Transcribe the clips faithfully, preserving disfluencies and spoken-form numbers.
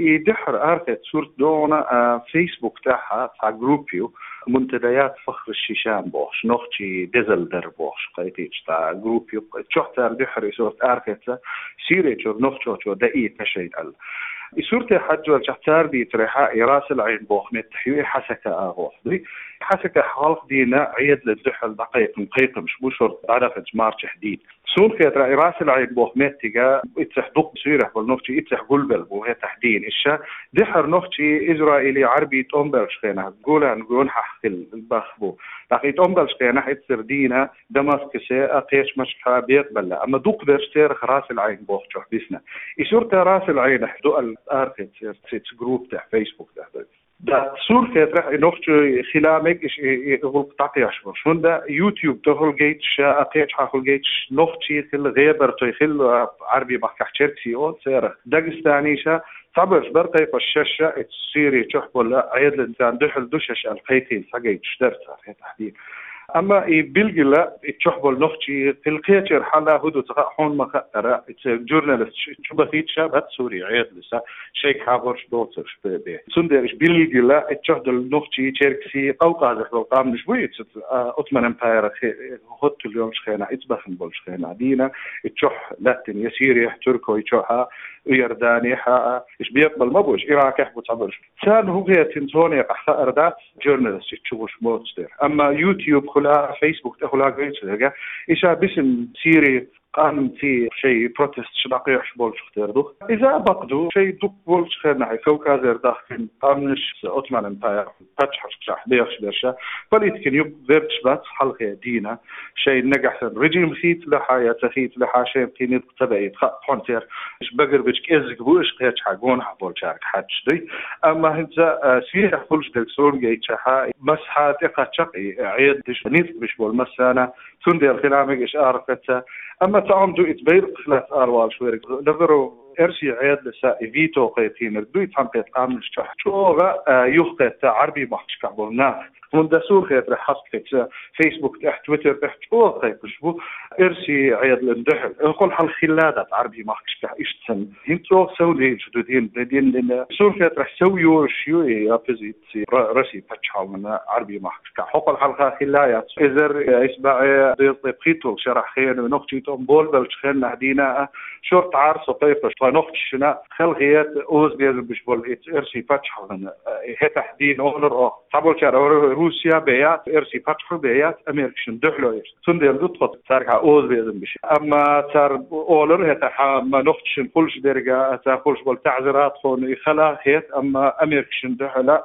يدحر أركت صورة دونا فيسبوك تاعها تاع جروبيو منتديات فخر الشيشان بوش نوختي ديزل در بوش قيتيش تاع جروبيو تشوحتر دحر صورة أركت سيري جور نوختو جو دقي تشيد ال صورتي حجو الجحتار دي تريحا راس العين بوخ متحيوي حسكة أغوح دي حسكة حالق دينا عيد للدحل دقيق مقيق مش بوشور عرفت مارش حديد سون كيت راس العين بوخ متيجا اتسح دق سيرح بالنوختي اتسح قلبل وهي تحدين إشا دحر نوختي إسرائيلي عربي تأمبرش خينا قولا نقول حخل البخبو لقيت أمبرش خينا حتسر دينا دمسكسي أقيش مشكها بيقبل أما دق برشتير راس العين بوخ جو حديثنا إشورت راس العين حدو الأركت سيت جروب تاع فيسبوك تاع ده صور كيت راح نوختي خلامك إيش يقول تعطيش شون ده يوتيوب تهول جيتش أقيش حاول جيتش نوختي خل غيبر تخل عربي بحكي سي أو سير داغستانيشة صبرش برقي الشاشة تصيري تحبل عيد الإنسان دحل دشش القيتين سجيتش درسها في تحديد أما يبلغ لا تشحبل نختي في الكيتر حلا هدو تقحون مخطرة جورنالست شو بفيد شاب سوري عيد لسا شيك حاضرش دوتش بيه سندرش بلغ لا تشحبل نختي تشاركسي قوقع ذح بالقام مش بويت أطمن امباير هدو اليوم شخينا اتبخن بول شخينا دينا تشح لاتن يسيري تركو يشحها ويرداني حا إيش بيقبل ما بوش إراك يحبط صبرش سان هو هي تنتوني قحا أردا جورنالست تشوفش موتستير أما يوتيوب خلا فيسبوك تخلا قيتش هذا إيش باسم سيري قام في شيء بروتست شناقيش بول شختير دوخ إذا بقدو شيء دوك بول شخير نحي كوكا زير داخل قامنش أوتمان امباير فتح شح بيخش برشا فليتكن يب ذبتش بات حلقة دينا شيء نجح رجيم خيت لحا يتخيت لحا شيء قينيت تبعي خونتير إيش بقر بيش إزق بوش قيتش حاجون حبول شارك حدش دي أما هنزا سيرح بولش دلسون جيتش حا بس حاتقة شقي عيد دش نيت بيش بول مسانا تندي الخلامك إيش أعرفت أما تعمدوا إتبير خلاص أروال شويرك نظروا إرشي عيد لسا فيتو قيتين ردوي تحمقيت قامل شح شوغا يوخيت عربي محش كعبولنا من دسور خيط رح حصلت فيسبوك تحت تويتر تحت شو خيط شو إرشي عيد لندحل أقول حال خلادات عربي محش كع إشتن هنتو سودين شدودين دين لنا سور خيط رح سويو شيو يا فيزيت رشي بتشحال من عربي محش كع حقل حال خلايات إذا إسبع ضيط بخيتو شرح خير ونختي تنبول بالشخير نهدينا شرط عارسو قيفش فنختي شنا خلقيات أوز بيزن بشبول إرشي بتشحال من هي تحدين أولر أخ طبعا شرح روسيا بيات إرسي فتح بيات أمريكشن دحلو إيش سنديل دطفت صار أوز بيزن بشي أما صار أولر هتا ما نختشن كلش درجة تا كلش بول تعذيرات خون يخلا هيت أما أمريكشن دحلا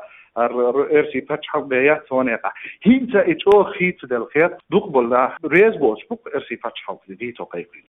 إرسي فتح بيات ثونيقة هينتا إتو خيت دل خيط دقبل ريز بوش بق إرسي فتح ديتو قيقين